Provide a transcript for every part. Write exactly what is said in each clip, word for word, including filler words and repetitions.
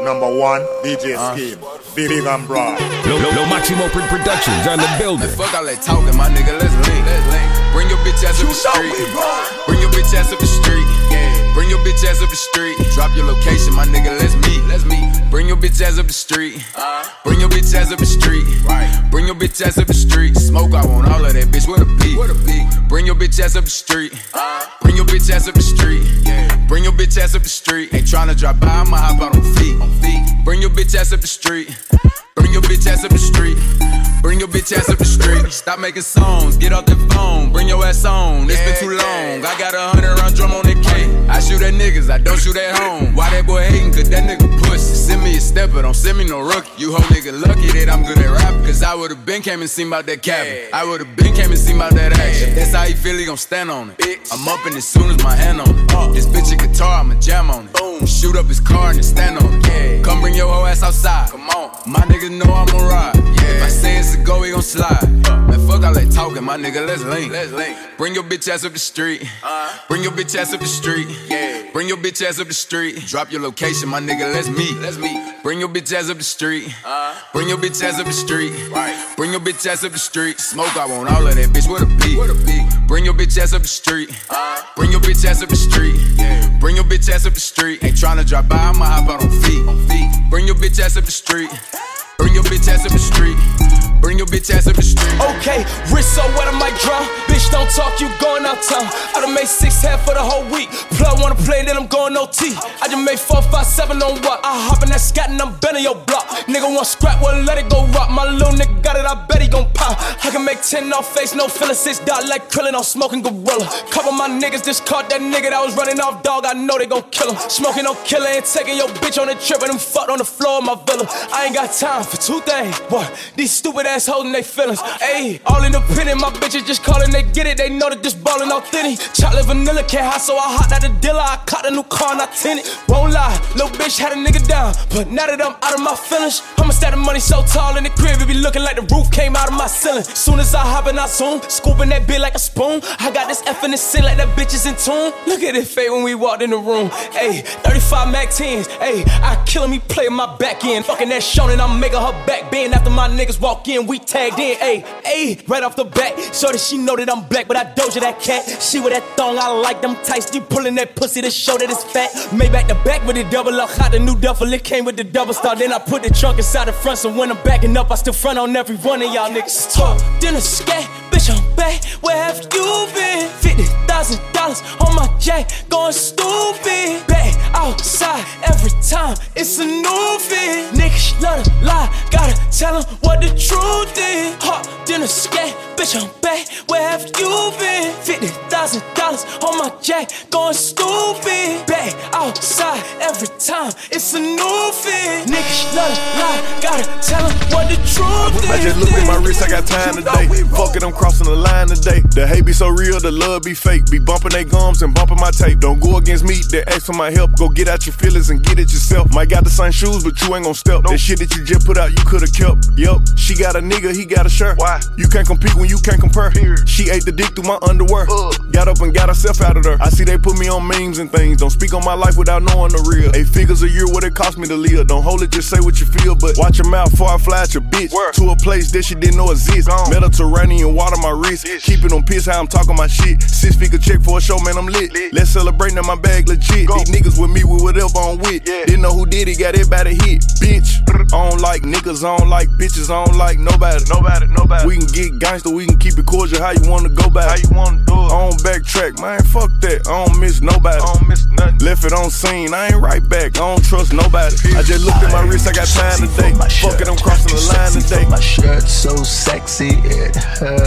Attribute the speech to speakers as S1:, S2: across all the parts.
S1: Number one, D J uh. Scheme, Big and Broad.
S2: No, no, no, Maximo Productions on the building.
S3: Fuck all that talking, my nigga, let's link. Bring your bitch ass up the street. Bring your bitch ass up the street. Bring your bitch ass up the street. Drop your location, my nigga, let's meet. Let's meet. Bring your bitch ass up the street. Bring your bitch ass up the street. Bring your bitch ass up the street. Smoke, I want all of that bitch with a beat. Bring your bitch ass up the street. Bring your bitch ass up the street. Bring your bitch ass up the street. Ain't tryna drop by, I'ma hop out on feet. Bring your bitch ass up the street. Bring your bitch ass up the street. Bring your bitch ass up the street. Stop making songs, get off the phone. Bring your ass on, it's been too long. I got a hundred round drum on the K. I shoot at niggas, I don't shoot at home. Why that boy hating? Cause that nigga pussy. Send me a stepper, don't send me no rookie. You whole nigga lucky that I'm good at rap. Cause I would've been came and seen about that cabin. I would've been came and seen about that action. That's how he feel, he gon' stand on it. I'm up in as soon as my hand on it. This bitch a guitar, I'ma jam on it. Shoot up his car and then stand on it. Come bring your whole ass outside. Come on, my niggas know I'm a ride. If I say it's a go, we gon' slide. Man, fuck all that talking, my nigga, let's link. Let's link. Bring your bitch ass up the street. Bring your bitch ass up the street. Bring your bitch ass up the street. Drop your location, my nigga, let's meet. Let's meet. Bring your bitch ass up the street. Bring your bitch ass up the street. Bring your bitch ass up the street. Smoke, I want all of that bitch with a beat. Bring your bitch ass up the street. Bring your bitch ass up the street. Bring your bitch ass up the street. Ain't tryna drop by, I'ma hop out on feet. Bring your bitch ass up the street. Bring your bitch ass up the street. Bring your bitch ass up the street.
S4: Okay, wrist so wet I might drown. Bitch, don't talk, you going out town. I done made six half for the whole week. Plug wanna play, then I'm going O T. I just made four, five, seven on what? I hop in that scat and I'm bending your block. Nigga want scrap, well let it go rock. My little nigga got it, I bet he gon' pop. I can make ten off face, no feeling. Six dot like Krillin, I'm smoking gorilla. Couple my niggas just caught that nigga that was running off dog. I know they gon' kill him. Smoking no killer and taking your bitch on a trip and them fucked on the floor of my villa. I ain't got time for two things. What? These stupid ass holding they feelings. Ayy, all independent, my bitches just calling, they get it. They know that this ballin' authentic. Chocolate vanilla can't hot, so I hopped out the dealer. I caught a new car and I tint it. Won't lie, little bitch had a nigga down. But now that I'm out of my feelings, I'ma stack the money so tall in the crib, it be looking like the roof came out of my ceiling. Soon as I hop in, I zoom, scooping that bitch like a spoon. I got this F in the sin like that bitch is in tune. Look at it fade when we walked in the room. Ayy, thirty-five Mac tens. Ayy, I killing me playing my back end. Fucking that Shonen, I'm making her back bend. After my niggas walk in, we tagged in. Ayy, ayy, right off the bat, so that she know that I'm black, but I doja that cat. She with that thong, I like them tights. You pulling that pussy to show that it's fat. Made back to back with the double up, hot the new duffel. It came with the double star. Then I put the trunk inside the front, so when I'm backing up, I still front on every one of y'all niggas. Talk, then a scat, bitch, I'm back. Where have you been? Fifty thousand dollars on my jack, going stupid. Back outside every time, it's a new fit. Niggas love to lie, gotta tell them what the truth is. Hot, then a scat, bitch, I'm back. Where have you been? Fifty thousand dollars on my jack, going stupid. Back outside every time, it's a new fit. Niggas love to lie, gotta tell them what the truth is.
S5: I just look at my wrist, I got time today. Fuck it, I'm crossing the line today. The hate be so real, the love be fake. Be bumping they gums and bumping my tape. Don't go against me, they ask for my help. Go get out your feelings and get it yourself. Might got the same shoes, but you ain't gon' step. That shit that you just put out, you could've kept. Yup, she got a nigga, he got a shirt. Why? You can't compete when you can't compare. She ate the dick through my underwear. Uh. Got up and got herself out of there. I see they put me on memes and things. Don't speak on my life without knowing the real. Eight figures a year, what it cost me to live. Don't hold it, just say what you feel. But watch your mouth before I fly at your bitch. Where? To a place that she didn't know exist. Gone. Mediterranean water my wrist. Bitch. Keeping on piss how I'm talking my shit. Six figure check for a show, man, I'm lit. lit. Let's celebrate now, my bag legit. Go. These niggas with me with whatever I'm with. Yeah. Didn't know who did it, got everybody hit. Bitch, I don't like niggas, I don't like bitches, I don't like nobody. Nobody, nobody. We can get gangster, we can keep it cordial. How you wanna go back? How you wanna do it? I don't backtrack, man, fuck that. I don't miss nobody. I don't miss nothing. Left it on scene, I ain't right back. I don't trust nobody. I just looked at my wrist, I got time today. Fuck it, I'm crossing the line today.
S6: My shirt so sexy, it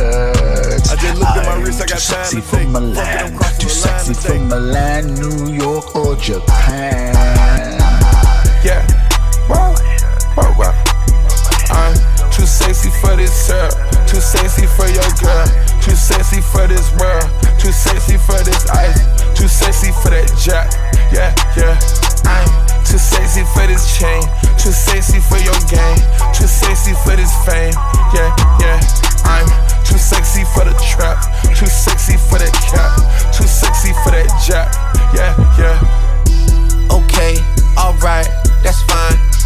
S6: hurts.
S5: I just looked at my wrist, I got time
S6: today. Too sexy for Milan, too sexy for Milan, New York or Japan.
S7: Yeah, wow, wow, wow. I'm too sexy for this girl, too sexy for your girl, too sexy for this world, too sexy for this ice, too sexy for that jack. Yeah, yeah. I'm too sexy for this chain, too sexy for your game, too sexy for this fame. Yeah, yeah. I'm too sexy for the trap, too sexy for that cap, too sexy for that jack. Yeah, yeah.
S8: Okay, alright, that's fine.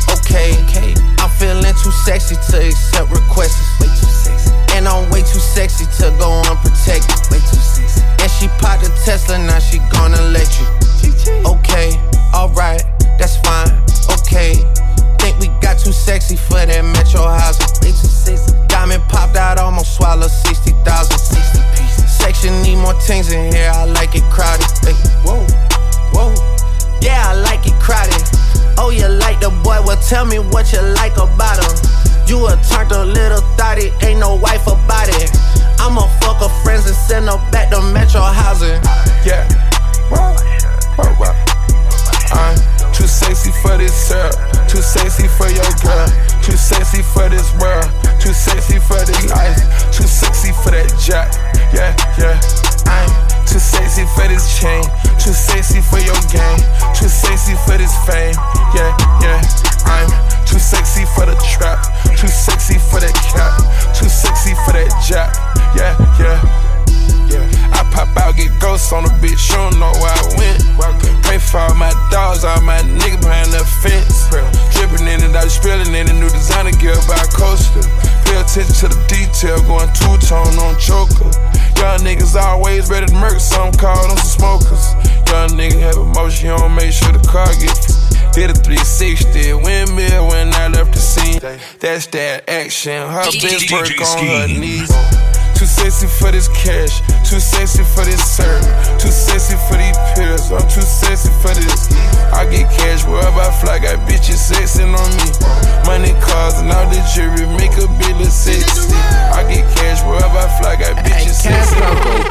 S8: sexy to accept requests. Way too sexy. And I'm way too sexy to go unprotected. Way too sexy. And she popped a Tesla, now she gonna let you. Okay, alright, that's fine. Okay, think we got too sexy for that metro housing. Way too sexy. Diamond popped out, almost swallowed sixty thousand. sixty pieces. Section need more things in here, I like it crowded. Hey, whoa, whoa. Yeah, I like it crowded. Oh, you like the boy? Well, tell me what you like about him. You a turned a little thotty, ain't no wife about it. I'ma fuck her friends and send her back to metro housing.
S7: Yeah, wow, wow, wow. I'm too sexy for this syrup, too sexy for your girl, too sexy for this world, too sexy for this life, too sexy for that jack. Yeah, yeah. I'm too sexy for this chain, too sexy for your game, too sexy for this fame. Yeah, yeah. I'm too sexy for the trap, too sexy for that cap, too sexy for that jack. Yeah, yeah. Yeah. I pop out, get ghosts on the bitch, you don't know where I went. Pray for all my dogs, all my niggas behind the fence. Drippin' in it, I was spilling in the new designer gear by coaster. Pay attention to the detail, going two-tone on choker. Young niggas always ready to murk, some call them some smokers. Young nigga have emotion, you don't make sure the car gets. Did a three sixty, windmill when I left the scene. That's that action, her bitch work on her knees. Too sexy for this cash, too sexy for this serve, too sexy for these pills, I'm too sexy for this. I get cash wherever I fly, got bitches sexing on me. Money, cars, and all the jewelry make a bill of sexy. I get cash wherever I fly, got bitches sexing on me.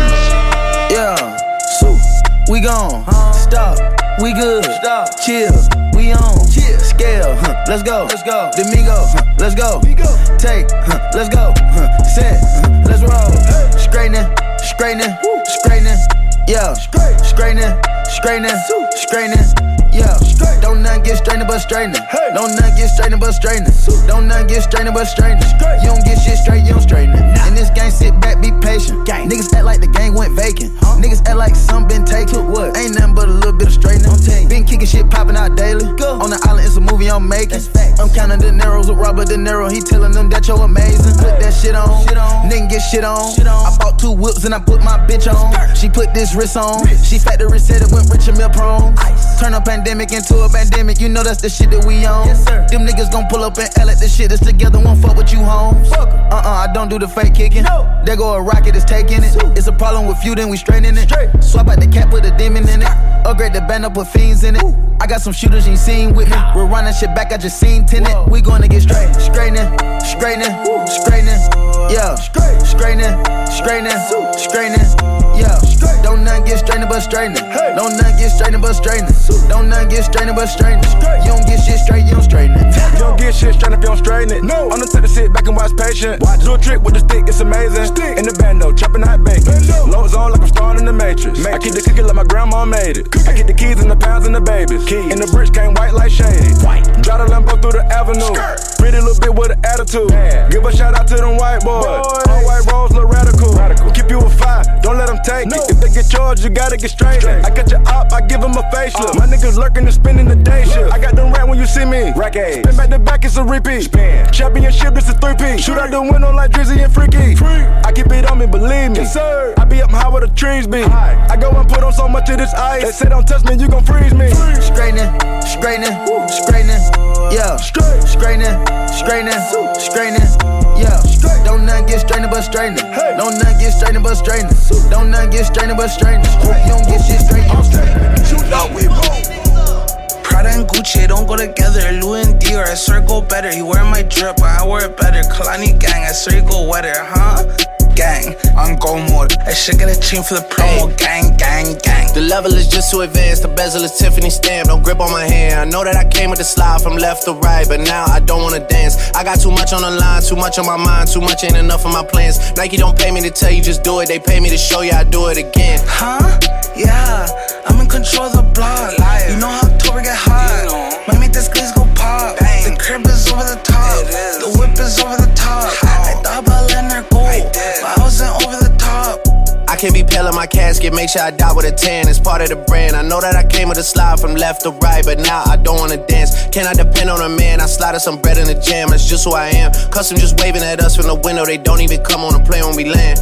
S9: Yeah, so we gone, stop, we good, stop, chill, we on, chill. Scale, huh, let's go, let's go, Domingo, huh, let's go, take, huh, let's go, huh, set, huh, let's roll, straightening, straightening, straightening, yeah, straightening, straightening, straightening, yeah, don't nothing get straightening but straightening, don't nothing get straightening but straightening, don't nothing get straightening but straightening, you don't get shit straight, you don't straighten it. In this game, sit back, be patient. Niggas act like the game went vacant. Niggas act like some been taken. What? Ain't nothing but a little bit of straightening. Been kicking shit popping out daily. On the island, it's a movie I'm making. I'm counting the Neros with Robert De Niro. He telling them that you're amazing. Put that shit on. Nigga get shit on. I bought two whips and I put my bitch on. She put this wrist on. She factory said it went rich and meal prone. Turn a pandemic into a pandemic. You know that's the shit that we on. Them niggas gon' pull up and L at the shit that's together. Won't fuck with you, homes. Uh-uh, I don't do the fake kicking. There go a rocket, it's taking it. It's a problem with you, then we straightening it. Swap out the cap, put a demon in it. Upgrade the band up, put fiends in it. I got some shooters you ain't seen with me. We're running shit back, I just seen tenant. We gonna get straight, straightening, straightening, straightening. Yeah, straightening, straightening, straightening. Yeah, don't nothing get straightening but straightening. Don't nothing get straightening but straightening. Don't nothing get straightening but straightening. You don't get shit straight, you don't straighten it.
S10: You don't get shit straight if you don't straighten it. No, I'm the type to sit back and watch patient. Watch. Do a trick with the stick, it's amazing. Stick. In the bando, chopping hot bacon. Low zone like I'm starting the Matrix. Matrix. I keep the cookie like my grandma made it. Cookie. I keep the keys and the pounds and the babies. Keys. And the bricks came white like shady. White. Drive the Lambo through the avenue. Skirt. Pretty little bit with an attitude. Man. Give a shout out to them white boys. boys. All white rolls look radical. radical. Keep you a fire, don't let them take no. it. If they get charged, you gotta get straight. straight. I got your op, I give them a facelift. Uh. My niggas lurking and spending the day shift. I got them rat when you see me. Rack Spin back to back, it's a repeat. Spin. Championship, it's a three-piece. Shoot out the window like Drizzy and Freaky. Free. I keep it on me, believe me. Yes, sir. I be up high where the trees be. High. I go and put on so much of this ice. They say don't touch me, you gon' freeze me.
S9: Straightening, straightening, straightening. Yeah, straightening, straightening, straightening. Yeah, don't nothing get straightening but straightening. Don't nothing get straightening but straightening. Don't nothing get straightening but straightening. You don't get shit straight, you don't straighten it. You know we roll.
S11: Prada and Gucci don't go together. Louis and Dior, I swear go better. He wear my drip, but I wear it better. Kalani gang, I swear you go wetter, huh? Gang, on go mode. I should get a chain for the promo. Hey. Gang, gang, gang.
S8: The level is just too advanced. The bezel is Tiffany stamp. Don't grip on my hand. I know that I came with the slide from left to right, but now I don't wanna dance. I got too much on the line, too much on my mind, too much ain't enough of my plans. Nike don't pay me to tell you just do it. They pay me to show you I do it again.
S11: Huh? Yeah, I'm in control of the block. Liar. You know how October get hot. You know. Might make this glaze go pop. Bang. The crib is over the top. The whip is over the top. How? I thought about letting her go, but I wasn't over the top.
S8: I can't be pale in my casket, make sure I die with a tan. It's part of the brand. I know that I came with a slide from left to right, but now I don't wanna dance. Can I depend on a man? I slide some bread in the jam, that's just who I am. Custom just waving at us from the window, they don't even come on the plane when we land.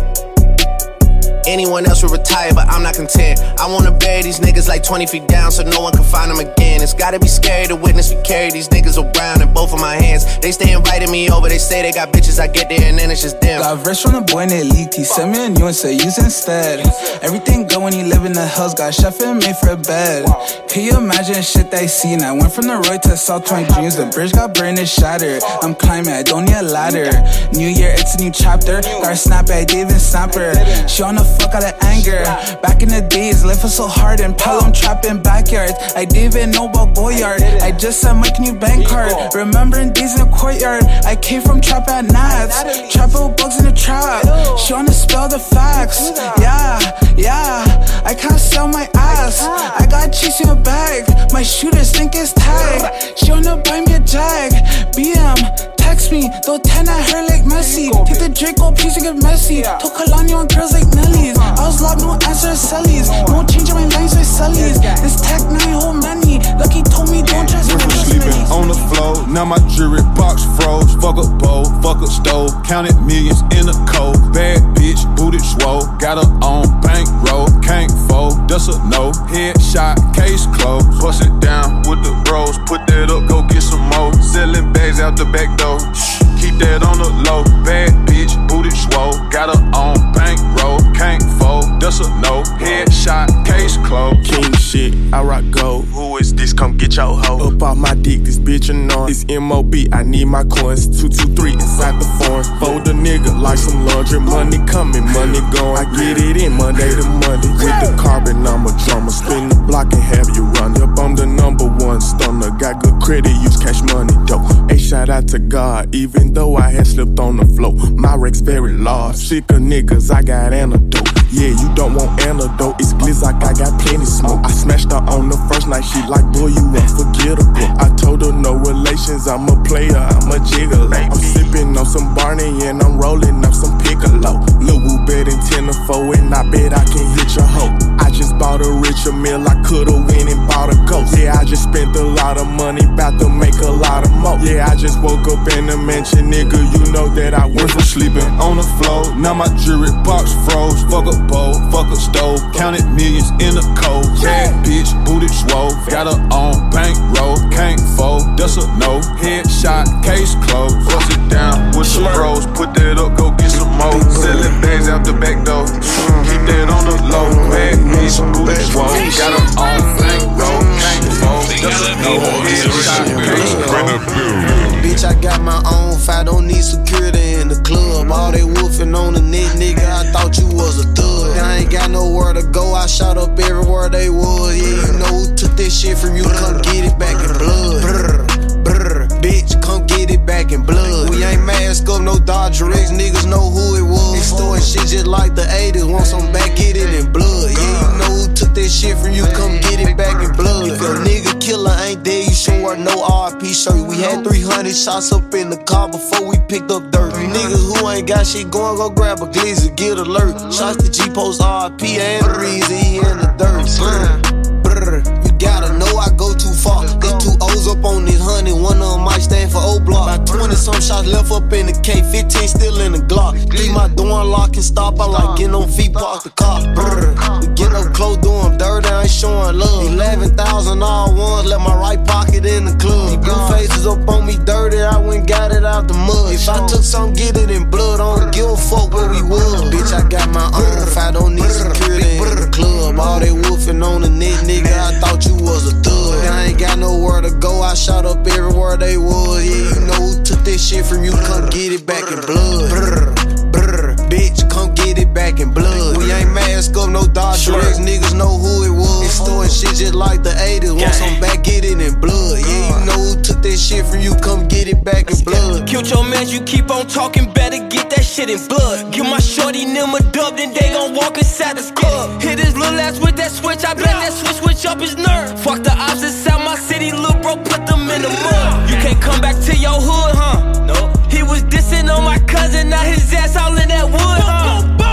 S8: Anyone else would retire, but I'm not content. I wanna bury these niggas like twenty feet down so no one can find them again. It's gotta be scary to witness me carry these niggas around in both of my hands. They stay inviting me over, they say they got bitches, I get there and then it's just them.
S11: Got rich from the boy named Leet, he sent me a new and said use instead. Everything good when he live in the hills, got chef and made for a bed. Can you imagine shit they seen? I went from the road to South Twenty Dreams, the bridge got burned and shattered. I'm climbing, I don't need a ladder. New year, it's a new chapter. Got a snap at David Snapper. She on the fuck out of anger. Back in the days, life was so hard and Pelham trapping backyards. I didn't even know about Boyard. I just said Mike new bank card. Remembering days in the courtyard. I came from trap at Nats. Trapping bugs in the trap. She wanna spell the facts. Yeah, yeah. I can't sell my ass. I got cheese in a bag. My shooters think it's tag. She wanna buy me a jag. B M. Text me, throw ten at her like Messi. Take the Draco, please and get messy. Took Kalani on girls like Nelly's. I was locked, no answer, Sally's. No changing my lines with Sally's. This tech nine whole money. Lucky told me don't trust me.
S12: Sleeping on the floor, now my jewelry box froze. Fuck a bowl, fuck a stove. Counted millions in a cold. Bad bitch, booted swole. Got her on bankroll, can't fold. That's a no. Headshot, case closed. Bust it down with the bros. Put that up, go get some more. Selling bags out the back door. Shh, keep that on the low. Bad bitch, booted swole. Got her on bankroll, can't fold. That's a no. Headshot, case closed.
S5: King shit, I rock gold. Who is this? Come get your hoe. Up off my dick, this bitch annoying. It's M O B, I need my coins. two two three inside the foreign. Fold a nigga like some laundry. Money coming, money going. I get it in Monday to Monday. With the carbon, I'm a drummer. Spin the block and have you run. Yep, I'm the number one stunner. Got good credit, use cash money, dope. A shout out to God, even though I had slipped on the floor. My wreck's very large. Sick of niggas, I got antidote. Yeah, you don't want antidote. It's Glizzock, I got plenty smoke. I smashed her on the first night, she like, boy, you unforgettable. I told her no relations, I'm a player, I'm a gigolo. I'm sipping on some Barney and I'm rolling up some Piccolo. Lil' Woo bet in ten to four and I bet I can hit your hoe. I just bought a richer meal, I could've went and bought a ghost. Yeah, I just spent a lot of money, bout to make a lot of more. Yeah, I just woke up in the mansion, nigga, you know that I went from sleeping on the floor. Now my jewelry box froze. Fuck a bowl, fuck a stove. Counted millions in a cold. Bad bitch, booted swole. Got her on bankroll, can't fold. That's a no. Headshot, case closed. Bust it down with some bros. Put that up, go get some more. Selling bags out the back door. Keep that on the low. Bad bitch, booted swole. Got her on bankroll, can't fold. That's a no. Headshot, case closed.
S8: Bitch, I got my own fight, don't need security in the club. All they woofing on the net, nigga, I thought you was a thug. I ain't got nowhere to go, I shot up everywhere they was. Yeah, you know who took this shit from you, come get it back in blood. Brr, brr, bitch, come get it back in blood. We ain't mask up, no Dodger X, niggas know who it was. Extorting shit just like the eighties, want some back, get it in blood. Yeah, you know who took this shit from you, come get it back in blood. If your nigga killer ain't there, you should wear no R I P shirt. We had three hundred shots up in the car before we picked up dirt. You niggas who ain't got shit going, go grab a glizzy, get alert. Shots to G-Post, R I P, and the reason he in the dirt. Brr, brr, you gotta know I go too far. They two O's up on this honey, one of them might stand for O-Block. About twenty some shots left up in the K, fifteen still in the Glock. Leave my door unlocked and stop, I like getting on feet, park the car. Brr, we get up close, doing dirt, I ain't showing love. eleven thousand all ones, left my right pocket in the club. These blue faces up on me dirty, I went got it out the mud. If I took some, get it in blood, I don't give a fuck where we was. Bitch, I got my own fight, don't need security in the club. All they woofing on the net, nigga, I thought you was a thug. I ain't got nowhere to go, I shot up everywhere they was. Yeah, you know who took this shit from you, come get it back in blood. Brr, brr, bitch, come get it back in blood. We ain't mask up, no Dodger X, niggas know who it was. Extorting shit just like the eighties, want some back, get it in blood. Yeah, you know who took this shit from you, come get it back in blood.
S4: Killed your man, you keep on talking, better get that shit in blood. Give my shorty them a dub, then they gon' walk inside the club. Hit his little ass with that switch, I bet that switch switch up his nerve. Fuck the ops inside my city, lil' bro, put them in the mud. You can't come back to your hood, huh? No. He was dissing on my cousin, now his ass all in that wood, huh? Book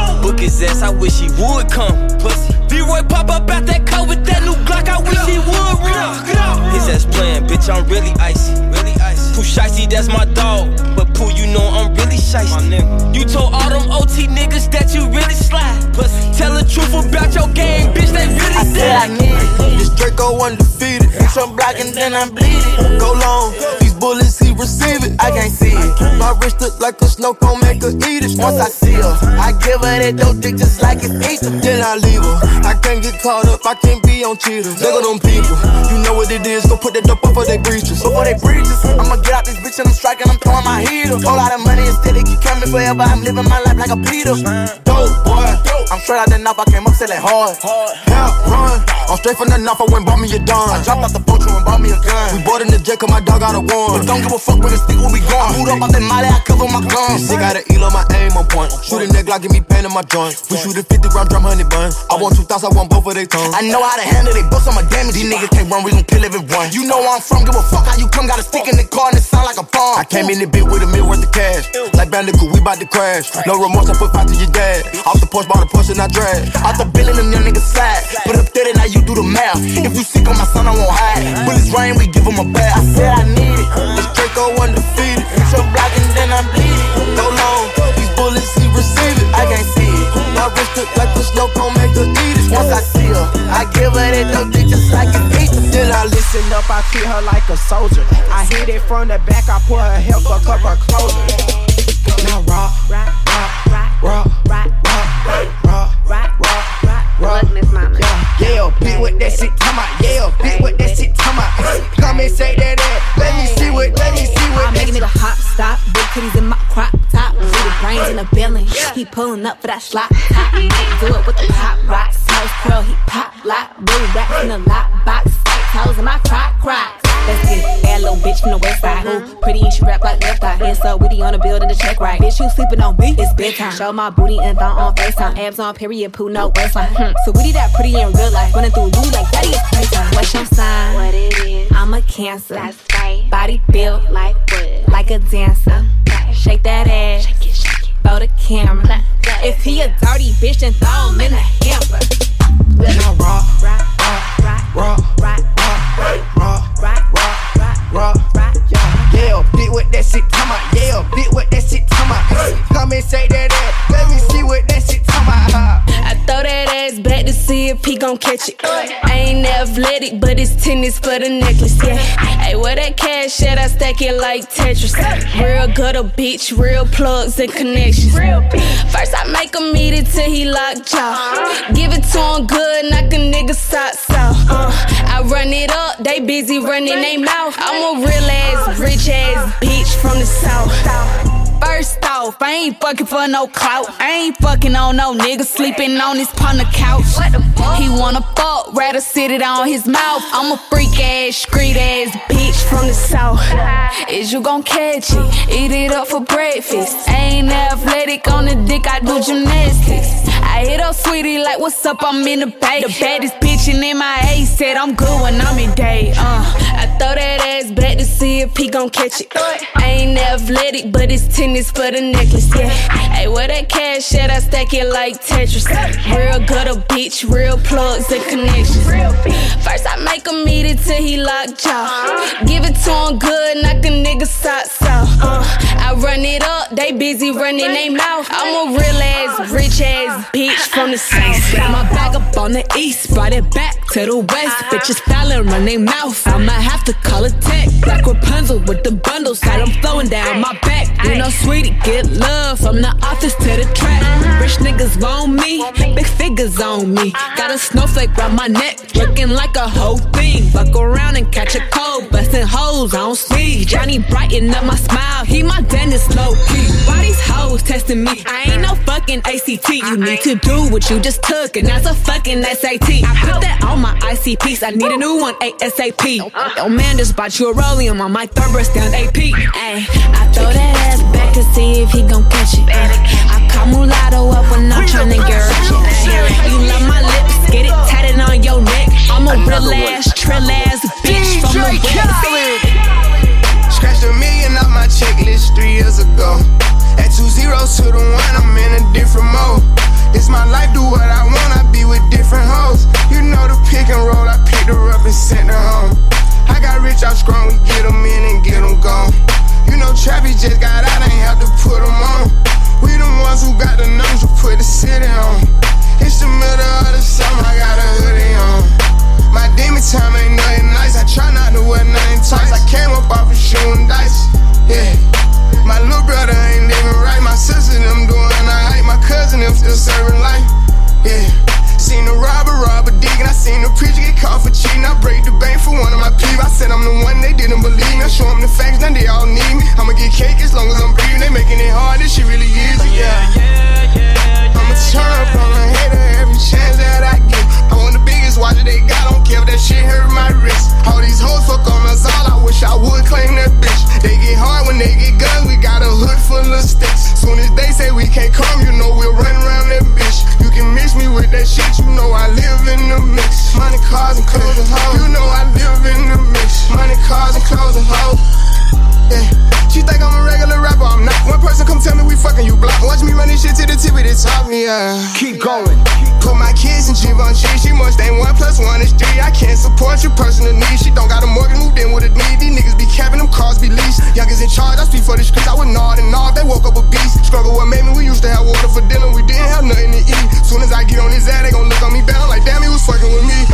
S4: his ass, I wish he would come. Pussy. B-Roy pop up out that coat with that new Glock, I wish he would run. His ass playing, bitch, I'm really icy. Really icy. Pooh Shicey, that's my dog. But Pooh, you know I'm really shicey. You told all them O T niggas that you really slide. Pussy. Tell the truth about your game, bitch, they really
S13: I said I need it. This Draco undefeated. Bitch, I'm blocking, then I'm bleeding. Go long, these bullets, he receive it. I can't see it. My wrist look like a snow cone, make her eat it. Once I see her, I give her that dope dick just like it's Easter. Then I leave her. I can't get caught up, I can't be on cheaters. Look at them people, you know what it is. Go put that dope up for they breaches. Before they breaches, I'ma get out this bitch and I'm striking, I'm throwing my heater. Whole lot of money instead, it keep coming forever. I'm living my life like a Peter. Dope boy, I'm straight out the knife, I came up selling hard. Hell, run, I'm straight from the knife, I went bought me a dime. I dropped out the poacher and bought me a gun. We bought in the jet, cause my dog got a one. But don't give a fuck when the stick where we gone. I boot up out the molly, I cover my guns. Sick out of Elo, my aim on point. Shoot a neck, like give me pain in my joint. We shoot a fifty round drum, honey bun. I want two thousand, I want both of they tongues. I know how to handle they books, I'm a damage. These niggas can't run, we gon' kill everyone. You know where I'm from, give a fuck how you come. Got a stick in the car and it sound like a bomb. I came in the bit with a meal worth of cash. Like Bandicoot, we bout to crash. No remorse, I put five to your dad. Off the porch, bought a Porsche and I drag. Off the bill and them young niggas slide. Put up thirty, now you do the math. If you sick on my son, I won't hide. Bullets rain, we give him a bath. I said I need it. This Draco undefeated. Bitch, I'm blocking, then I'm bleeding. Go long, these bullets, he receive it. I can't see it. My wrist look like the snow cone, make her eat it. Once I see her, I give her that dope dick just like an Easter.
S14: Then I listen up, I treat her like a soldier. I hit it from the back, I put her hair, fuck up her clothing. Now rock, rock, rock, rock, rock, rock, rock, rock, rock, rock. Yeah, yeah, bitch with that shit, come out. Yeah, bitch with that shit, come out. Come and say that, that. Let me see what, let me see what.
S15: I make a nigga hop, stop. Big titties in my crop top. See the brains in the building. He pulling up for that slot top. Do it with the pop rocks. House curl, he pop lock. Blue racks in the lock box. Toes in my crock crocs. Let's get it. Bad little bitch from the west side. Who pretty and she rap like left eye. Hands so witty on the building to check right. Bitch, you sleeping on me? It's bedtime. Show my booty and thong on FaceTime. Abs on period, poo, no waistline. Hmm. So witty that pretty in real life. Running through you like daddy, it's playtime. What's your sign? What it is? I'm a Cancer. That's right. Body built like wood. Like a dancer. Okay. Shake that ass. Shake it, shake it. Throw the camera. If he a dirty bitch, then throw him in a hamper.
S14: Now rock, rock, rock, rock, rock, rock, rock, rock, rock, rock, yeah, yeah, bitch with that shit, come out, yeah, bitch with that shit, come out. Come and say that ass, let me see what that shit, come out.
S15: I throw that ass back to see if he gon' catch it. I ain't athletic, but it's tennis for the necklace, yeah. Hey, where that cash at? I stack it like Tetris. Real gutter bitch, real plugs and connections. First I make him eat it till he lock jaw. Give it to him good, knock a nigga socks off. Uh, I run it up, they busy running they mouth. I'm a real ass, rich ass bitch from the south. First off, I ain't fucking for no clout. I ain't fucking on no nigga sleeping on his pon the couch. He wanna fuck, rather sit it on his mouth. I'm a freak ass, street ass bitch from the south. Is you gon' catch it? Eat it up for breakfast. I ain't athletic on the dick, I do gymnastics. I hit up sweetie like, what's up, I'm in the bay. The baddest bitch in M I A said I'm good when I'm in day. Uh, I throw that ass back to see if he gon' catch it. I ain't athletic, but it's tennis for the necklace, yeah. Hey, where that cash at? I stack it like Tetris. Real gutter bitch, real plugs and connections. First I make him eat it till he lock jaw. Give it to him good, knock a nigga socks off. Uh, I run it up, they busy running they mouth. I'm a real ass, rich ass bitch from the south. Got my bag up on the east, brought it back to the west. Bitches styling, run they mouth. I might have to call a tech. Black Rapunzel with the bundles, got them flowing down my back. You know, sweetie, get love from the office to the track. Rich niggas want me, big figures on me. Got a snowflake round my neck, looking like a whole thing. Fuck around and catch a cold, bustin' hoes on speed. Johnny brighten up my smile, he my dentist low key. Why these hoes testing me? I ain't no fucking A C T. You need to do what you just took, and that's a fucking S A T. I put that on my I C Ps, I need a new one ASAP. Yo man just bought you a rollium on my third breast down A P. Ay, I throw that ass back to see if he gon' catch it. Uh, I call mulatto up when I'm tryna get rich. You love my lips, get it tatted on your neck. I'm a real ass, trill ass bitch from the west.
S16: Scratched a million off my checklist three years ago. At two zeros to the one, I'm in a different mode. It's my life, do what I want, I be with different hoes. You know the pick and roll, I picked her up and sent her home. I got rich out strong, we get them in and get them gone. You know Trappy just got out, ain't have to put them on. We the ones who got the numbers to put the city on. It's the middle of the summer, I got a hoodie on. My demon time ain't nothing nice, I try not to wear nothing tight. I came up off of shooting dice, yeah. My little brother ain't living right, my sister them doing alright. My cousin them still serving life, yeah. Seen the robber rob a dig, and I seen the preacher get caught for cheating. I break the bank for one of my people. I said I'm the one, they didn't believe me. I show them the facts, now they all need me. I'ma get cake as long as I'm breathing. They making it hard, this shit really easy, yeah. I'ma turn up on a hater every chance that I get. I want the biggest watch that they got, don't care if that shit hurt my wrist. All these hoes fuck on us all, I wish I would claim that bitch. They get hard when they get guns, we got a hood full of sticks. Soon as they say we can't come, you know we'll run around that bitch. You can mix me with that shit, you know I live in the mix. Money, cars, and clothes and hoes. You know I live in the mix. Money, cars, and clothes and hoes. Yeah. She think I'm a regular rapper, I'm not. One person come tell me we fucking, you block. Watch me run this shit to the tip of the top, yeah.
S14: Keep going.
S16: Put my kids in Givenchy, she must ain't one plus one is three. I can't support your personal needs. She don't got a mortgage, moved in with a need. These niggas be capping, them cars be leased. Youngers in charge, I speak for the streets. I would nod and nod, they woke up a beast. Struggle what made me, we used to have water for dinner, we didn't have nothing to eat. Soon as I get on his ass, they gon' look on me down like damn, he was fucking with me.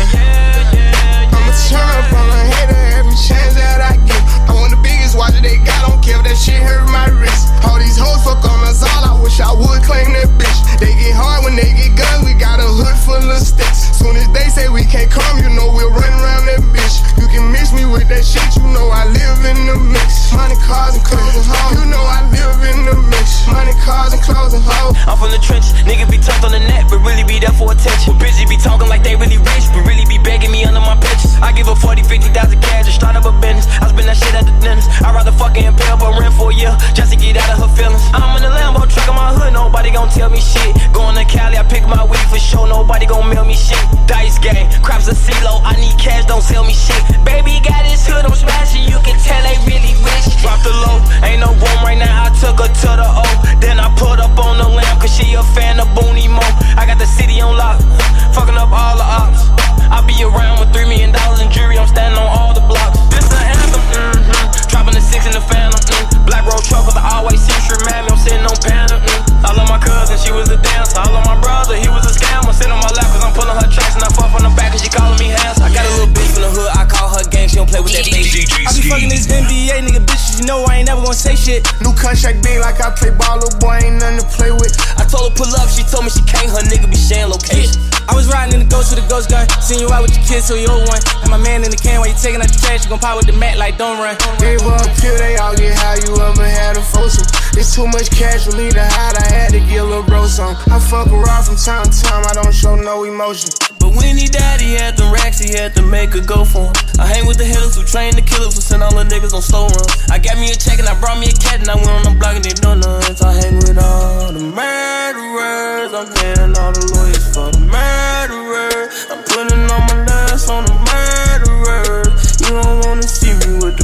S16: Yeah. I'ma turn up on a hater every chance that I get. I want the biggest watch that they got, don't care if that shit hurt my wrist. All these hoes fuck on us all, I wish I would claim that bitch. They get hard when they get guns, we got a hood full of sticks. Soon as they say we can't come, you know we'll run around that bitch. You can mix me with that shit, you know I live in the mix. Money, cars, and clothes and hoes. You know I live in the mix. Money, cars, and clothes and hoes.
S17: I'm from the trenches, niggas be tucked on the net, but really be there for attention. Bitches be talking like they really rich, but really be begging me under my pictures. I give her forty, fifty thousand cash to start up a business. I spend that shit at the dentist. I'd rather fucking impale but rent for a year just to get out of her feelings. I'm in the Lambo truck in my hood, nobody gon' tell me shit. Going to Cali, I pick my weed for sure, nobody gon' mail me shit. Dice game, craps a C-Lo, I need cash, don't sell me shit. Baby got his hood, I'm smashing, you can tell they really rich. Drop the low, ain't no room right now, I took her to the O. Then I put up on the lamb, cause she a fan of Booney Mo. I got the city on lock, fucking up all the ops. I be around with three million dollars in jewelry, I'm standing on all the blocks. This the anthem, mm-hmm. Dropping the six in the phantom, mm. Black road truck with the all-white century, man, I'm sitting on Panda, mm. I love my cousin, she was a dancer. I love my brother, he was a scammer. Sit on my lap cause I'm pulling her tracks and I fuck on the back cause she calling me handsome. I got a little bitch from the hood, I call her gang, she don't play with that bass. I be fucking these N B A nigga bitches, you know I ain't never gonna say shit.
S16: New contract big like I play ball, little boy ain't nothing to play with.
S17: I told her pull up, she told me she can't, her nigga be sharing location.
S14: I was riding in the ghost with a ghost gun, seen you out with your kids, so you old one. And my man in the can while you taking out the trash, you gon' pop with the mat like don't run.
S16: Gave her a pill, they all get high, you ever had a foursome. It's too much casually to hide, I had to get a little bro some. I fuck around from time to time, I don't show no emotion.
S17: But when he died, he had them racks, he had to make a go for him. I hang with the hitters who train the killers who send all the niggas on slow run. I got me a check and I brought me a cat and I went on the block and they know nothing. I hang with all the murderers, I'm paying all the lawyers for the murderers. I'm putting all my last on the murderers. You don't wanna see me with the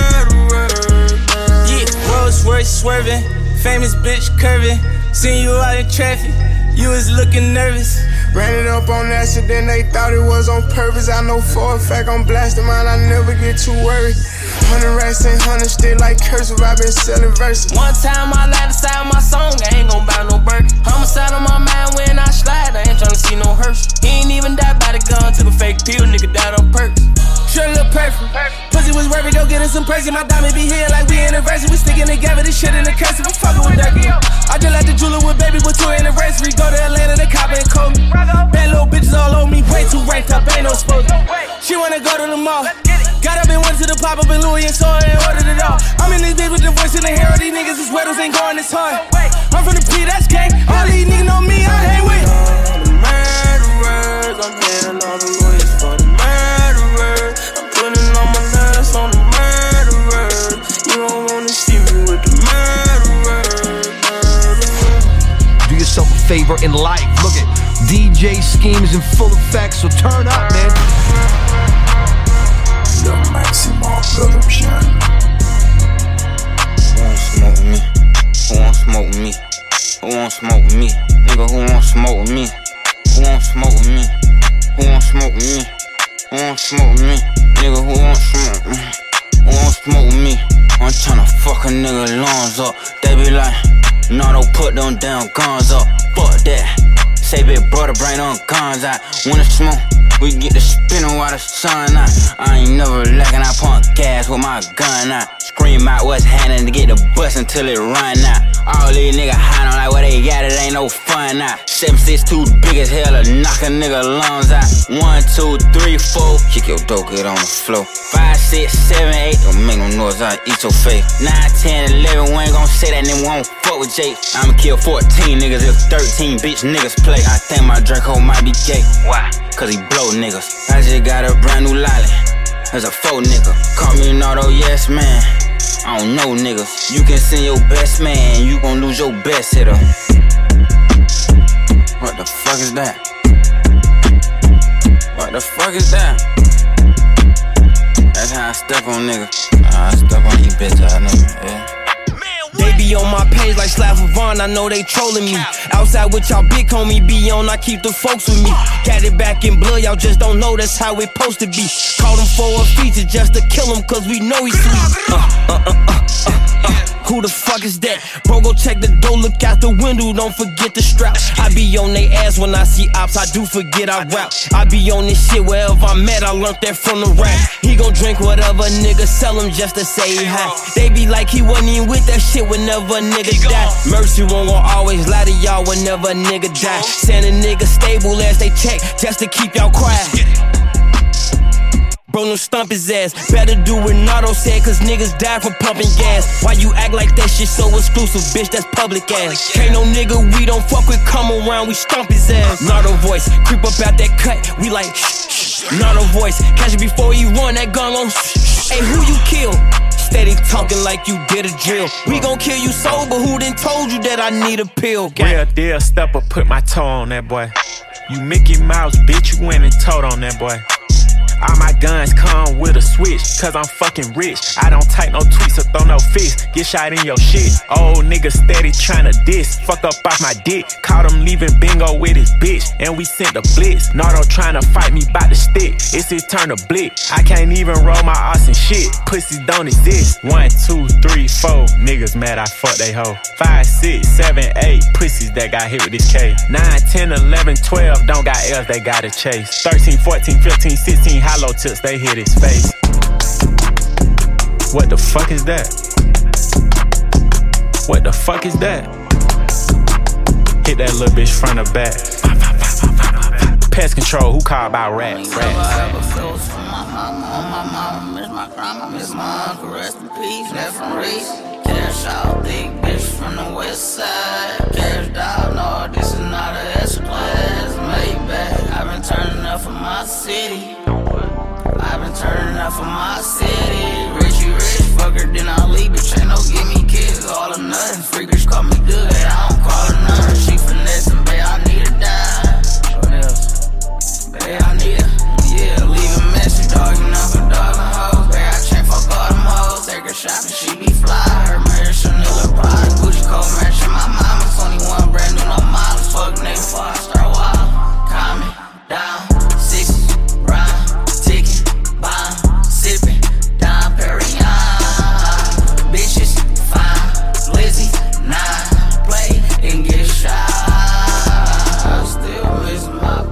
S17: murderers.
S14: Yeah, Rolls Royce swerving, famous bitch curving. Seen you out in traffic, you was looking nervous.
S16: Ran it up on accident, they thought it was on purpose. I know for a fact I'm blasting mine, I never get too worried. Hundred racks and hundred still like cursive, I been selling verses.
S17: One time I lied inside my song, I ain't gon' buy no burger. Homicide on my mind when I slide, I ain't tryna see no hearse. He ain't even died by the gun, took a fake pill, nigga died on purpose.
S14: Sure look perfect. Pussy was worth it, go get us some perks. My diamond be here like we anniversary. We sticking together, this shit in the cursive. I'm fucking with that girl. I just like the jeweler with baby with two anniversary. Go to Atlanta, the cop and call me. Bad little bitches all on me, way too ranked up, ain't no supposed. She wanna go to the mall. Got up and went to the pop up in Louis and saw it and ordered it all. I'm in this bitch with the voice in the hair. All these niggas is weddles ain't going this hard. I'm from the P, that's gang. All these niggas know me, I hang with.
S17: All the murderers, I'm paying all the lawyers for the murderers. I'm putting all my last on the murderers. You don't wanna see me with the murderers.
S18: Do yourself a favor in life. Look at D J Scheme is in full effect, so turn up, man.
S6: Le Maximo Production.
S19: Who won't smoke with me? Who won't smoke with me? Who won't smoke with me? Nigga, who won't want smoke with me? Nigga, who want smoke with me? Who want smoke with me? I'm tryna fuck a nigga lungs up. They be like, no, don't put them damn guns up. Fuck that. Say big brother, bring them guns out. When it's smoke, we get the spinning while the sun out. I ain't never lacking, I pump gas with my gun out. Scream out what's happening to get the bus until it run out. All these niggas hiding like what they got, it ain't no fun now. seven six two big as hell to knock a nigga lungs out. one, two, three, four, kick your dope, get on the floor. five, six, seven, eight, don't make no noise, I'll eat your face. nine, ten, eleven, we ain't gon' say that, then we won't fuck with Jake. I'ma kill fourteen niggas if thirteen bitch niggas play. I think my Draco might be gay. Why? Cause he blow niggas. I just got a brand new lolly. There's a faux nigga. Call me an auto yes man. I don't know niggas. You can send your best man, you gon' lose your best hitter. What the fuck is that? What the fuck is that? That's how I step on niggas. I step on you bitch ass nigga, yeah.
S17: They be on my page like Slavovon, I know they trolling me. Outside with y'all big homie be on, I keep the folks with me. Got it back in blood, y'all just don't know that's how it supposed to be. Call him for a feature just to kill him cause we know he's sweet. Uh, uh, uh, uh, uh, uh. Who the fuck is that? Bro, go check the door, look out the window, don't forget the strap. I be on they ass when I see ops, I do forget I rap. I be on this shit wherever I'm at, I learned that from the rap. He gon' drink whatever nigga sell him just to say hi. They be like he wasn't even with that shit whenever a nigga die. Mercy won't gon' always lie to y'all whenever a nigga die. Send a nigga stable as they check, just to keep y'all quiet. Bro, no stump his ass. Better do what Nardo said, cause niggas die from pumping gas. Why you act like that shit so exclusive, bitch? That's public ass. Can't no nigga we don't fuck with come around, we stomp his ass. Nardo voice, creep up out that cut, we like shh, shh. Nardo voice, catch it before he run that gun on. Hey, who you kill? Steady talking like you did a drill. We gon' kill you sober, who done told you that I need a pill?
S20: Real deal stepper, put my toe on that boy. You Mickey Mouse, bitch, you went and told on that boy. All my guns come with a switch, cause I'm fucking rich. I don't type no tweets or throw no fists, get shot in your shit. Old nigga steady tryna diss, fuck up off my dick. Caught him leaving bingo with his bitch, and we sent the blitz. Nardo tryna fight me by the stick, it's his turn to blick. I can't even roll my ass and shit, pussies don't exist. One, two, three, four, niggas mad I fuck they hoe. Five, six, seven, eight, pussies that got hit with this K. Nine, ten, eleven, twelve, don't got L's, they gotta chase. Thirteen, fourteen, fifteen, sixteen, hollow tips, they hit his face. What the fuck is that? What the fuck is that? Hit that little bitch front or back. Pest control, who called about rats? Rats.
S21: On my mama, miss my grandma, miss my uncle, rest in peace, left from Reese. Cash out, big bitch from the west side. Cash down, no, this is not a S-Class. Maybach, I've been turning up for my city. I've been turning up for my city. Richie rich, fucker, then I'll leave, bitch, ain't no give me kids, all or nothing. Freakers call me good, I don't call her none. She finessing, babe, I need a dime. What else? Babe, I need a, yeah, leave a message, dog, you know, for dog and hoes. Babe, I can't fuck all them hoes, take her shopping, she be fly. Her marriage, Chanel, Prada, Gucci, coat matching my mama. twenty-one, brand new, no miles, fuck nigga, before I start wild. Calm me down, six round, ticking, bomb, sipping, down Perignon. Bitches, fine, Lizzie, nine, play and get shot. I still miss my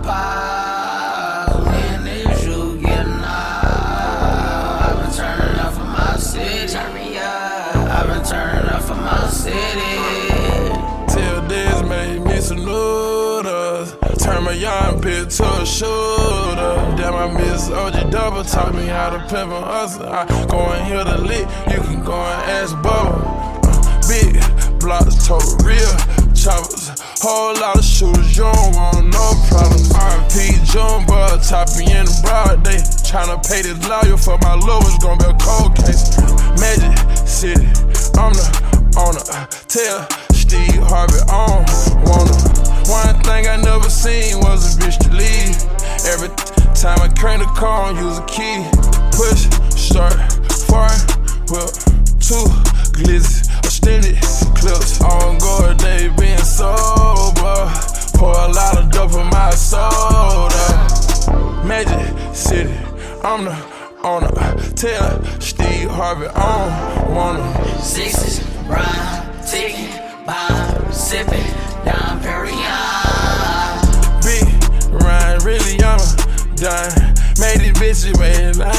S21: pies, man, niggas you getting out. I've been turning up for my city. I've been turning up for my city.
S7: Till this made me some noodles. Turn my young bitch to a shooter. Damn, I miss O G Double. Taught me how to pimp and hustle. I go and hit the lick. You can go and ask Bubba. Uh, big blocks, total real choppers. Whole lot of shooters. You don't want no problems. R P Jumbo, top me in the broad day. Tryna pay this lawyer for my love. It's gonna be a cold case. Magic City, I'm the owner. Tell Steve Harvey on wanna. One thing I never seen was a bitch to leave. Every time I crank the car, I use a key. Push, start, fire, whip, two glizzy, extended clips. On guard, they being sober. Pour a lot of dope in my soda. Magic City, I'm the owner. Tell Steve Harvey I don't wanna.
S21: Sixes, rhyme, ticking, bomb, sipping, Dom Perignon.
S7: Big Ryan, really I'm a dime. Made these bitches wait in line.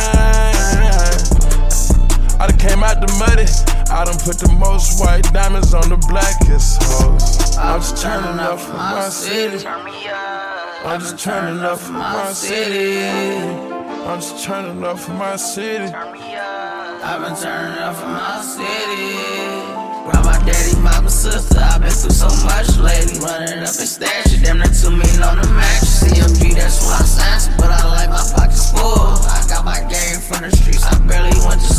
S7: I done came out the muddy. I done put the most white diamonds on the blackest hoes. I'm just turning up for my city. I'm just turning up for my city. I'm just turning up for my city.
S21: I've been turning up for my city. Brought my daddy, mama, sister. I've been through so much lately. Running up and stashing, damn near two million on the mattress. C M G, that's what I signed, but I like my pockets full. I got my game from the streets. I barely went to